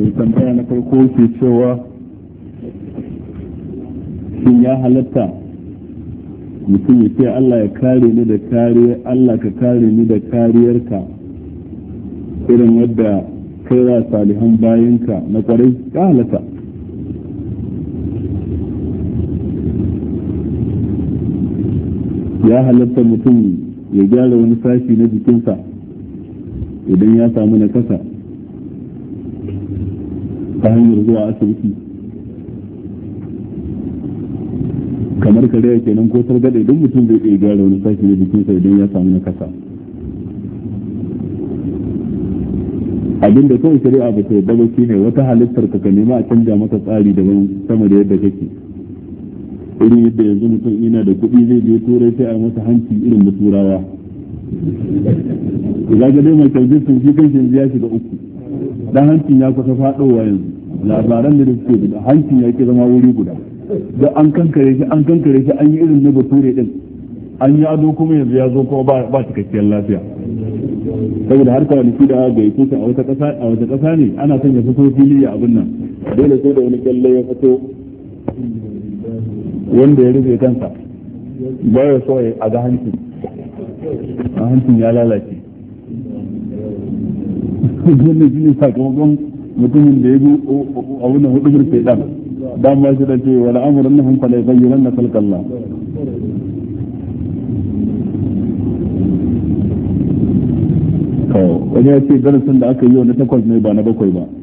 mai tambaya na farko ke cewa shin ya halatta mutum ya ce Allah ya kare ni da kariyar Allah ka kare ni da kariyarka irin wadda kai wa salihan bayinka na kwarai ya halatta. Ya halatta mutum ya gyara wani sashi na jikinsa idan ya samu nakasa ta hanyar zuwa asibiti kamar kare kenan ko targaɗe idan mutum zai iya gyara wani sashi na jikinsa idan ya samu nakasa. Abinda kawai shari'a ba ta yadda ba shine wata halittar ka nema a canja mata tsari daban sama da yadda kake. Irin yadda yanzu mutum yana da kuɗi zai je turai sai a masa hanci irin da turawa. Za ga dai mai kyautar sun shi kan ya shiga uku. Dan hancin ya kusa faɗowa yanzu. Labaran da suke da hancin ya ke zama wuri guda. Da an kankare shi an yi irin na bature din. An yi ado kuma yanzu ya zo kuma ba cikakkiyar lafiya. Saboda har kawai shi da ga yake a wata ƙasa ne ana son ya fito fili a abin nan. Dole sai da wani kyalle ya fito wanda ya rufe kansa ba ya so a ga hancin ya lalace. Wannan shi ne sakamakon mutumin da ya bi a wannan hudu sai dan ma shi da ce wala amuran nahum fala yughayyiranna khalqallah. Wani ya ce darasin da aka yi wa na 8 ne ba na 7 ba.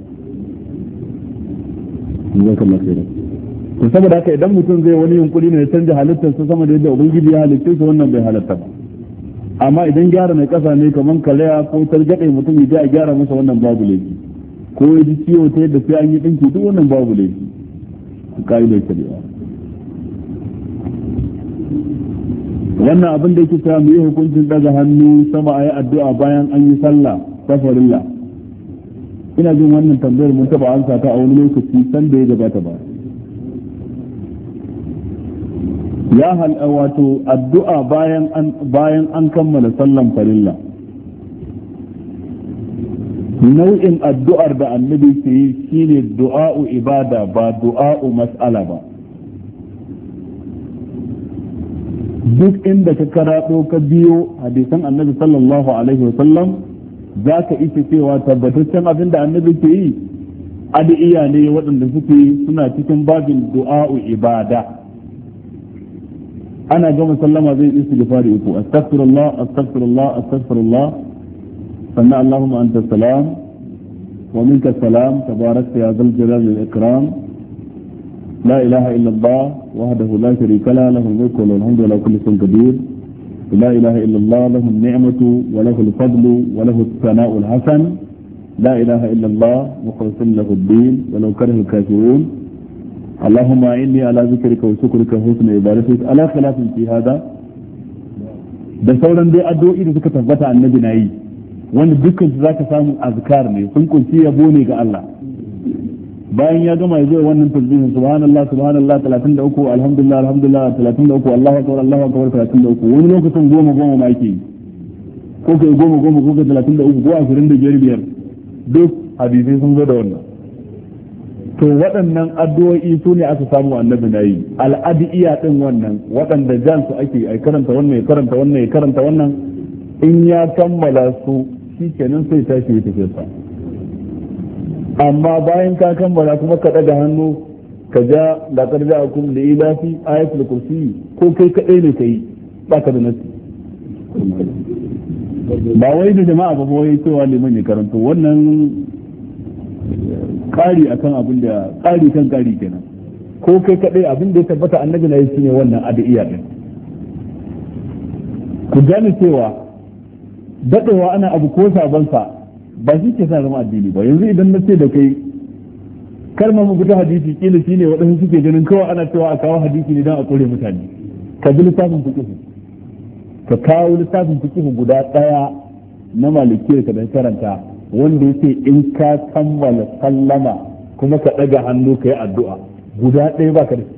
Jazakallahu khairan. To saboda haka idan mutum zai wani yunkuri ne ya canja halittar sa sama da yadda ubangiji ya halitta shi wannan bai halatta ba. Amma idan gyara mai kasa ne kaman kalaya ko targaɗe mutum ya je a gyara masa wannan babu laifi. Ko ya ji ciwo ta yadda sai an yi dinki duk wannan babu laifi. Ka'idar shari'a. Wannan abin da yake cewa mu yi hukuncin daga hannu sama a yi addu'a bayan an yi sallah ta farilla. Ina jin wannan tambayar mun taba ansa ta a wani lokaci san da ya gabata ba. Ya wato addu'a bayan an kammala sallan farilla. Nau'in addu'ar da annabi ke yi shine du'a'u ibada ba du'a'u mas'ala ba. Duk inda ka karaɗo ka biyo hadisan annabi sallallahu alaihi wa sallam za ka isa cewa tabbataccen abin da annabi ke yi adi'iya ne waɗanda suna cikin babin du'a'u ibada. Ana gama sallama zai istighfari uku astaghfirullah sannan allahumma anta salam wa minka salam tabarakta ya zal jalali wal ikram la ilaha illa allah wahdahu la sharika la lahu al-mulku wa lahu al-hamdu wa lahu kulli shay'in qadir la ilaha illa allah lahu an-ni'matu wa lahu al-fadlu wa lahu as-sana'u al-hasan la ilaha illa allah mukhlishin lahu ad-din wa law kariha al-kafirun اللهم إني على ذكرك وشكرك وحسن عبادتك على خلاف في هذا. da sauran dai addu'o'i da suka tabbata annabi na yi wanda dukkan su zaka samu azkar ne sun kunshi yabo ne ga Allah. Bayan ya gama yazo wannan tasbihin subhanallah 33 alhamdulillah 33 Allahu akbar 33 wani lokacin goma ma yake ko kai goma ko kai 33 ko 25 duk hadisi sun zo da wannan. To waɗannan addu'o'i su ne aka samu annabi na yi al'adiya ɗin wannan waɗanda jan su ake a karanta wannan ya karanta wannan in ya kammala su shi kenan sai tashi ya tafi sa. Amma bayan ka kammala kuma ka ɗaga hannu ka ja da ƙarja a kuma da ilafi ayatul kursi ko kai kaɗai ne ka yi ba ka da nasi ba wai da jama'a ba wai cewa liman ya karanto wannan ƙari akan abin da ƙari kan ƙari kenan ko kai kaɗai abin da ya tabbata annabi na yi shine wannan addu'a din. Ku gane cewa daɗewa ana abu ko sabon sa ba shi ke sa zama addini ba. Yanzu idan na ce da kai kalmar mu fita hadisi kila shine waɗansu suke ganin kawai ana cewa a kawo hadisi ne don a kore mutane. Ka bi littafin fiqh ka kawo littafin fiqh guda ɗaya na malikiyar ka da karanta wanda yake in ka kammala sallama kuma ka ɗaga hannu ka yi addu'a guda ɗaya ba ka da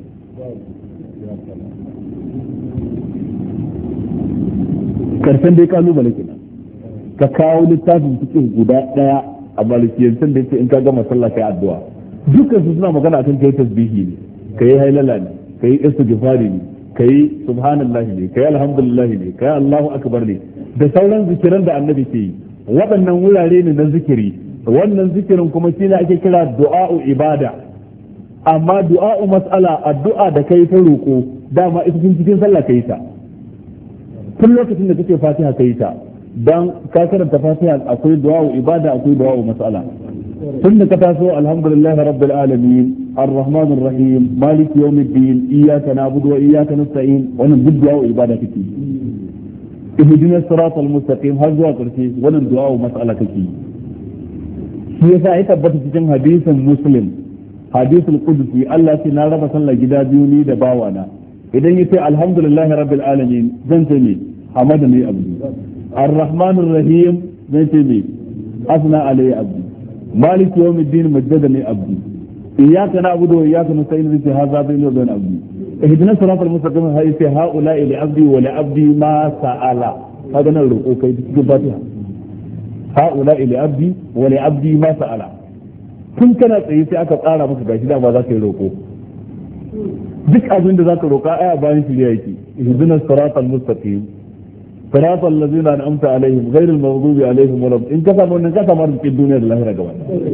karshen dai kalubale kenan ka kawo littafin fiqh guda ɗaya a malikiyancin da yake in ka gama sallah kai addu'a dukkan su suna magana akan kai tasbihi ne kai hailala ne kai istighfari ne kai subhanallahi ne kai alhamdulillah ne kai Allahu akbar ne da sauran zikiran da annabi ke yi waɗannan wurare ne na zikiri wannan zikirin kuma shine ake kira du'a'u ibada amma du'a'u mas'ala addu'a da kai ta roko dama ita cikin sallah kai ta tun lokacin da kake fatiha kai ta dan ka karanta fatiha akwai du'a'u ibada akwai du'a'u mas'ala tun da ka taso alhamdulillah rabbil alamin arrahmanir rahim maliki yawmiddin iyyaka na'budu wa iyyaka nasta'in wannan duk du'a'u ibada kake ihdina siratal mustaqim har zuwa karshe wannan du'a'u mas'ala kake shi yasa ya tabbata cikin hadisin muslim hadisul qudsi Allah ce na raba sallah gida biyu ni da bawana idan yace alhamdulillahi rabbil alamin zan ce ne hamadani abdi arrahmanir rahim zan ce ne asna alayhi abdi malik yawmiddin majjadani abdi iyyaka na'budu wa iyyaka nasta'in zan ce hadha bayni wa bain abdi ihdina siratal mustaqim hay ce haula li abdi wa li abdi ma sa'ala kaga nan roƙo kai cikin fatiha haula li abdi wa li abdi ma sa'ala tun kana tsaye sai aka tsara maka gashi da ba za ka yi roƙo duk abin da za ka roƙa aya bayan shirya yake ihdina siratal mustaqim siratal ladzina an'amta alaihim ghayril maghdubi alaihim wala in ka samu wannan ka samu arzikin duniya da lahira gaba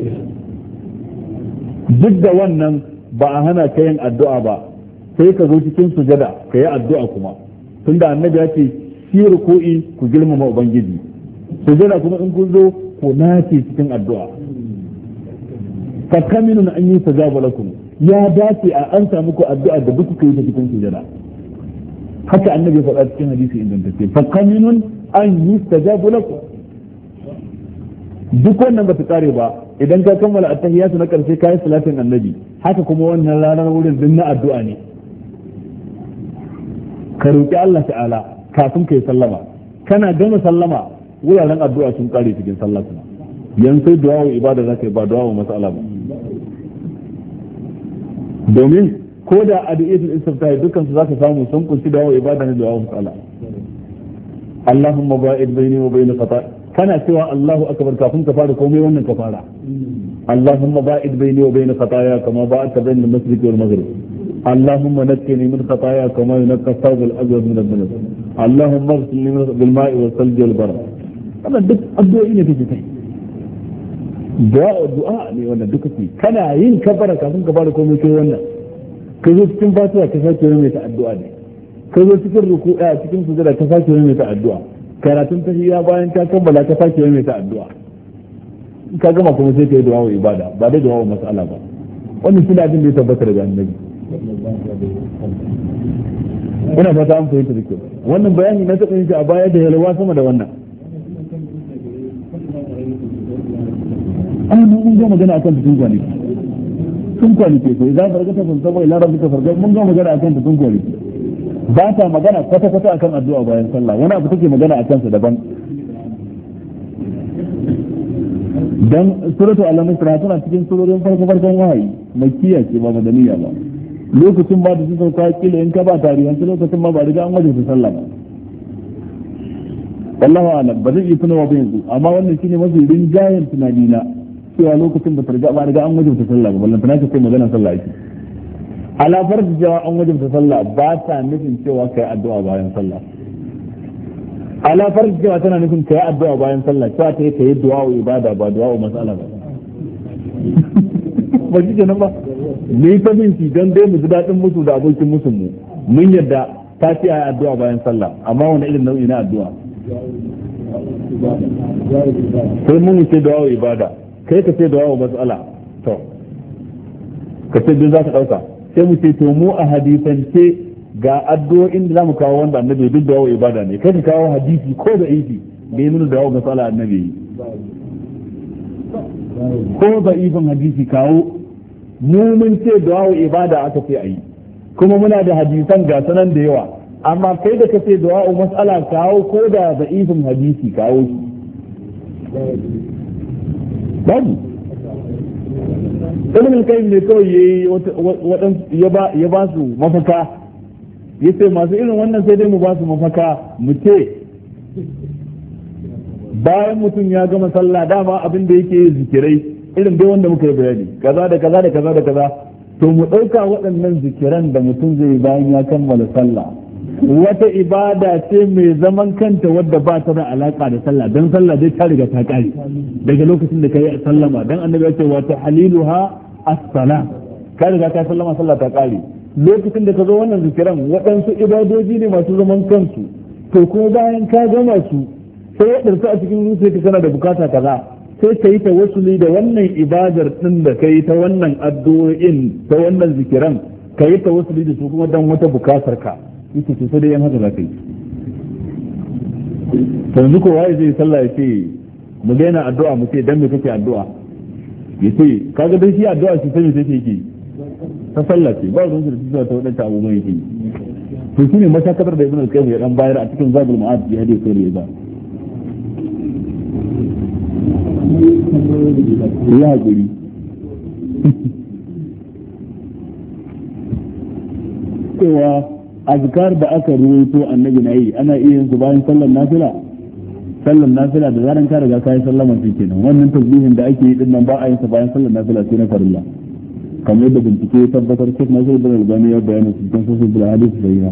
duk da wannan ba a hana ka yin addu'a ba sai ka zo cikin sujada ka yi addu'a kuma tunda annabi ya ce shi ruku'i ku girmama ubangiji sujada kuma in kun zo ku nace cikin addu'a fakaminun an yi sajaba lakum ya dace a an samu ku addu'a da duk kuka yi ta cikin sujada haka annabi faɗa cikin hadisi ingantacce fakaminun an yi sajaba lakum duk wannan ba ta kare ba idan ka kammala attahiyatu na karshe kai salatin annabi haka kuma wannan ranar wurin din na addu'a ne ka roki Allah ta'ala kafin kai sallama kana gama sallama wuraren addu'a sun kare cikin sallah kuma yan sai du'a ibada zaka yi ba du'a mas'ala ba domin ko da adiyatul istifta dukkan su zaka samu sun kunshi du'a ibada ne du'a mas'ala Allahumma ba'id baini wa bain khata kana cewa Allahu akbar kafin ka fara komai wannan ka fara Allahumma ba'id baini wa bain khataaya kama ba'adta bain al-mashriq wal maghrib اللهم نقني من خطايا كما ينقى الثوب الابيض من الذنب اللهم اغسلني بالماء والثلج والبرد wannan duk addu'o'i ne kake kai du'a ne wannan duka ce kana yin kafara kafin ka fara komai kai wannan ka zo cikin fatiha ka sake mai ta addu'a ne ka zo cikin ruku'a cikin sujada ka sake mai ta addu'a karatun tahiyya bayan ka kammala ka sake mai ta addu'a ka gama kuma sai kai du'a wa ibada ba da du'a wa mas'ala ba wannan shine abin da ya tabbata daga annabi ina fata an fahimta da kyau wannan bayani na taɓa yin shi a baya da yalwa sama da wannan an mun ga magana akan tun kwanaki tun kwanaki ko idan farka ta san saboda ila rabbika farka mun ga magana akan tun kwanaki ba ta magana kwata kwata akan addu'a bayan sallah wani abu take magana akan sa daban dan suratu al-nasr tana cikin surorin farkon wahayi makkiya ce ba madaniya ba lokacin ba da su sauka kila in ka ba tarihan lokacin ma ba riga an waje su sallah ba wallahu a'lam ba zai yi tunawa ba yanzu amma wannan shine mafi rinjayen tunani na cewa lokacin ba riga an waje su sallah ba ballan tana ce magana sallah yake ala farji cewa an waje su sallah ba ta nufin cewa kai addu'a bayan sallah ala farji cewa tana nufin kai addu'a bayan sallah cewa ta yi du'a wa ibada ba du'a wa mas'ala ba ba shi kenan ba ni ta binci don dai mu ji daɗin musu da abokin musun mu mun yadda ta ce a addu'a bayan sallah amma wani irin nau'i na addu'a sai mun ce du'a wa ibada kai ka ce du'a wa mas'ala to ka ce duk za ka ɗauka sai mu ce to mu a hadisance ga addu'o'in da za mu kawo wanda annabi duk du'a wa ibada ne kai ka kawo hadisi ko da ifi da ya nuna du'a wa mas'ala annabi ko da ifin hadisi kawo mu mun ce du'a ibada aka ce ayi kuma muna da hadisan ga sanan da yawa amma kai da kace du'a mas'ala kawo ko da da'ifin hadisi kawo shi babu ilimin kai ne kawai ya ba su mafaka ya ce masu irin wannan sai dai mu ba su mafaka mu ce bayan mutum ya gama sallah dama abin da yake zikirai irin dai wanda muka yi bayani kaza da kaza da kaza da kaza, to mu ɗauka waɗannan zikiran da mutum zai bayan ya kammala sallah wata ibada ce mai zaman kanta wadda ba ta da alaka da sallah, dan sallah dai ta riga ta kare daga lokacin da kai sallama, dan annabi ya ce wa tahliluha as-salah, ka riga ka sallama sallah ta kare. Lokacin da ka zo wannan zikiran waɗansu ibadoji ne masu zaman kansu, to kuma bayan ka gama su sai ya ɗarsu a cikin zuciyarka kana da bukata kaza, sai ka yi tawassuli da wannan ibadar din da kai ta wannan addu'o'in ta wannan zikiran, ka yi tawassuli da su kuma dan wata bukatar ka, yake ce sai dai yan haka za ka yi. yanzu ko waye zai sallah ya ce mu daina addu'a mu ce dan me kake addu'a, ya ce kaga dai shi addu'a shi sai me take yake ta sallah ce ba ruwan da ta wadanta abubuwan yake. to shine masakatar da ibn al-qayyim ya dan bayar a cikin zabul ma'ad bi hadith sai ya ya hakuri cewa azkar da aka ruwaito annabi na yi ana iya yin su bayan sallar nafila da zaran ka riga kai sallama shi kenan. Wannan tasbihin da ake yi din nan ba a yin sa bayan sallar nafila sai na farilla, kamar yadda bincike ya tabbatar Sheikh Nasir bin Albani ya bayyana cikin sahih bil hadith sahiha.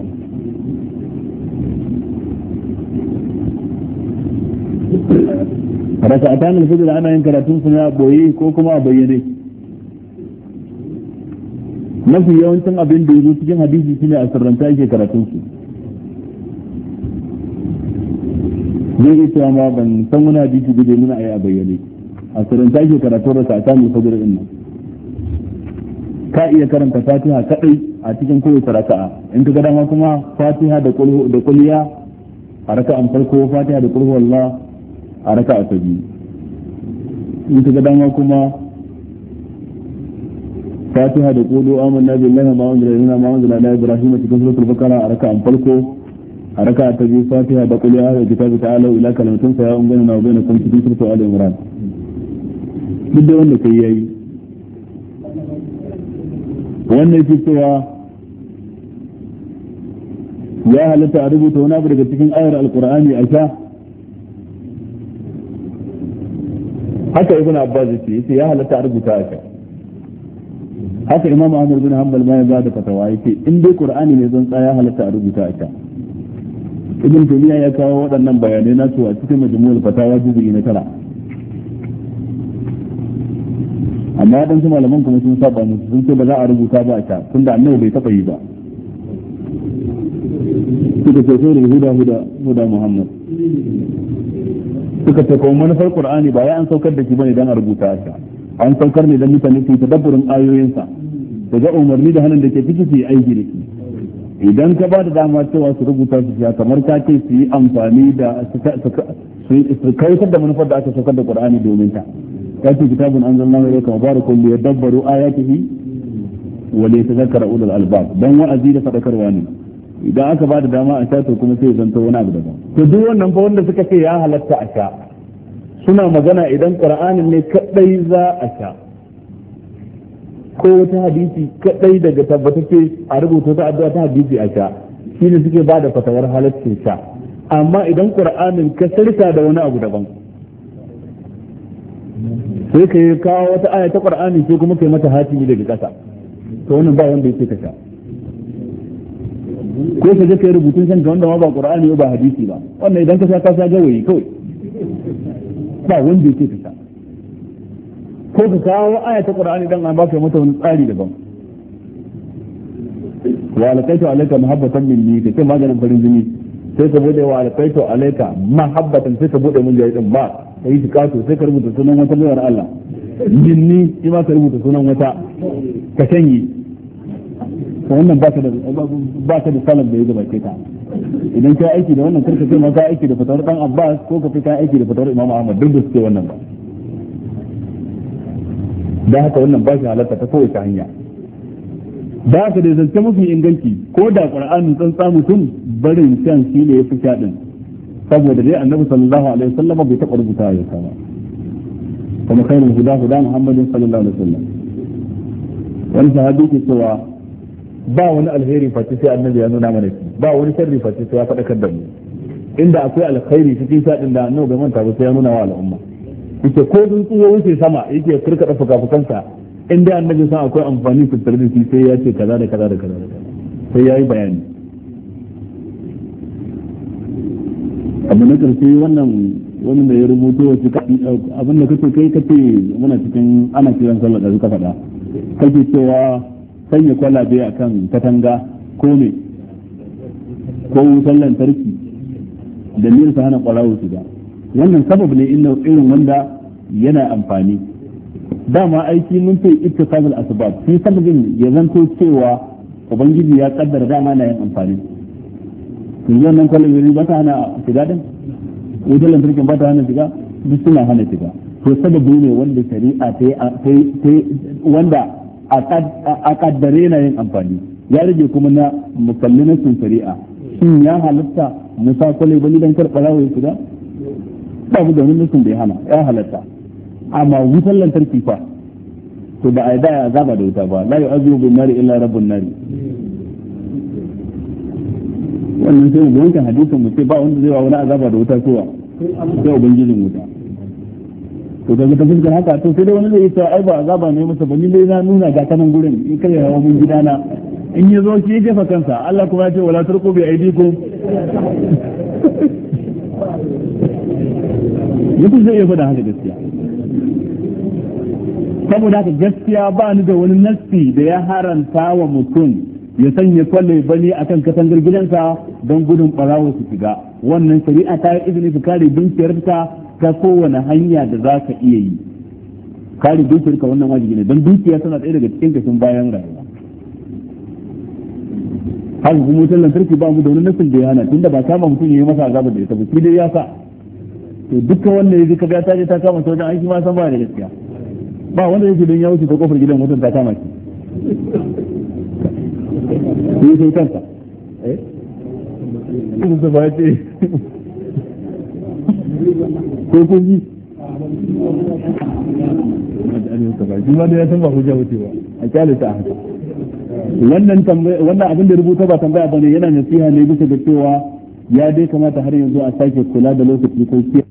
Raka'atan al-fajr ana yin karatun su ne a boye ko kuma a bayyane. Mafi yawancin abin da ya zo cikin hadisi shine a sirranta yake karatun su. Zai iya cewa ma ban san wani hadisi da zai nuna a yi a bayyane. A sirranta yake karatun raka'atan al-fajr din nan. Ka iya karanta Fatiha kadai a cikin kowace raka'a. In ka ga dama kuma Fatiha da kulliya a raka'an farko, Fatiha da qul huwallahu a raka'a ta biyu. In ka ga dama kuma Fatiha da qulu amanna billahi ma unzila ilaina ma unzila ila ibrahima cikin suratul baqara a raka'an farko, a raka'a ta biyu Fatiha da qul ya ahlal kitabi ta'alu ila kalimatin sawa'un bainana wa bainakum cikin suratul ali imran. Duk da wanda kai yayi wannan yake cewa ya halatta a rubuta wani abu daga cikin ayar alqur'ani a sha. Haka ibn Abbas yace ya halatta a rubuta a sha. Haka Imam Ahmad bin Hanbal ma ya bada fatawa yake in dai Qur'ani ne zan tsaya halatta a rubuta a sha. Ibn Taymiyyah ya kawo waɗannan bayanai nasu a cikin Majmu'ul Fatawa juz'i na 9. Amma waɗansu malaman kuma sun saba musu, sun ce ba za a rubuta ba a sha tunda annabi bai taɓa yi ba. Suka ce sai da huda Muhammad. Suka ce kuma manufar Qur'ani ba ya an saukar da shi bane dan a rubuta a sha. An saukar ne dan mutane su tadabburin ayoyinsa, da ga umarni da hannun da ke ciki su yi aiki da shi. Idan ka ba da dama cewa su rubuta su sha, kamar ka ce su yi amfani da su kautar da manufar da aka saukar da Qur'ani domin ta. يأتي كتاب أنزلناه إليك مبارك ليدبروا آياته وليتذكر أولو الألباب دون أزيد فذكر واني إذا أكا بعد داما أشاته كما سيزنتو ونابدا تدوى النمفون لسكا يا هلتا أشاء سنة مغانا إذا قرآن اللي كأي ذا أشاء ko ta hadisi kadai daga tabbatacce a rubuta ta addu'a ta hadisi a sha shine suke bada fatawar halaccin sha. Amma idan Qur'anin ka sarka da wani abu daban sai ka yi kawo wata aya ta Qur'ani sai kuma kai mata hatimi daga ƙasa, to wannan ba wanda yake ka sha. Ko ka je kai rubutun kanka wanda ma ba Qur'ani ba hadisi ba, wannan idan ka sha gawayi kawai, ba wanda yake ka sha. Ko ka kawo aya ta Qur'ani dan an baka mata wani tsari daban. Wa alqaitu alayka mahabbatan minni, kace maganin farin jini sai ka bude wa alqaitu alayka mahabbatan sai ka bude mun jayi din ba kai shi kato sai ka rubuta sunan wata bayar Allah jinni shi ma ka rubuta sunan wata ka sanye. Wannan ba ka da salaf da ya gabace ka. Idan ka aiki da wannan karka kai ma ka aiki da fatawar dan Abbas ko ka fita aiki da fatawar Imam Ahmad, duk da suke wannan ba. Da haka wannan ba shi halatta ta kowace hanya. Da haka da zance mafi inganci ko da Qur'ani tsantsa mutum barin shan shi ne ya fi sha din, saboda dai Annabi sallallahu alaihi wasallam bai taɓa rubuta ya sama. Kuma khairul huda Muhammadin sallallahu alaihi wasallam. Wani sahabi ke cewa ba wani alheri face sai Annabi ya nuna mana shi, ba wani sharri face sai ya faɗakar da mu. inda akwai alkhairi cikin shaɗin da annabi bai manta ba sai ya nuna wa al'umma yake ko sun tsuwa wuce sama yake kirkada fukafukansa inda annabi san akwai amfani fitar da shi sai ya ce kaza da kaza da kaza da kaza sai ya yi bayani. abu na karshe wannan da ya rubuto wasu abin da kace muna cikin ana kiran sallah da suka faɗa kake cewa sanya kwalabe akan katanga ko ne ko wutar lantarki da niyyar sa hana kwarawo shiga wannan sabab ne irin wanda yana amfani. dama aiki mun ce ittifaqul asbab fi sababin ya zanto cewa ubangiji ya kaddara dama na yin amfani. yanzu wannan kwalabe ba ta hana shiga din wutar lantarkin ba ta hana shiga duk suna hana shiga to sababi ne wanda shari'a ta wanda a kaddare na yin amfani. ya rage kuma na mukalli na sun shari'a shin ya halatta musa kwale bani dan karɓa ya shiga ba mu da wani nufin da ya hana ya halatta. amma wutar lantarki fa to da ai da ya azaba da wuta ba la yu'azibu bin nari illa rabbun nari. wannan sai mu yanke hadisin mu ce ba wanda zai wa wani azaba da wuta kowa sai ubangijin wuta. to daga ta fuskar haka to sai dai wani zai yi cewa ai ba azaba ne masa ba ni dai na nuna ga kanan gurin in kai hawa mun gidana in ya zo shi ya jefa kansa Allah kuma ya ce wala turqu bi aidikum mutum zai iya faɗa haka gaskiya. saboda haka gaskiya ba ni da wani nassi da ya haranta wa mutum ya sanya kwalle bane akan katangar gidansa don gudun barawo su shiga. wannan shari'a ta yi izini su kare dukiyarta ta kowane hanya da za ka iya yi. kare dukiyarka wannan wajibi ne don dukiya tana ɗaya daga cikin kashin bayan rayuwa. haka kuma wutar lantarki ba mu da wani nassin da ya hana tunda ba kama mutum ya yi masa azaba da ita ba shi dai ya sa. to dukkan wanda ya ji kaga ta je ta kama ta wajen aiki ma san ba da gaskiya. ba wanda yake don ya wuce ta kofar gidan mutum ta kama shi ne sai kansa idan ta ba ce ko kun ji shi ma da ya san ba hujja wuce ba a kyale ta haka. wannan abin da rubuta ba tambaya bane yana nasiha ne bisa da cewa ya dai kamata har yanzu a sake kula da lokaci ko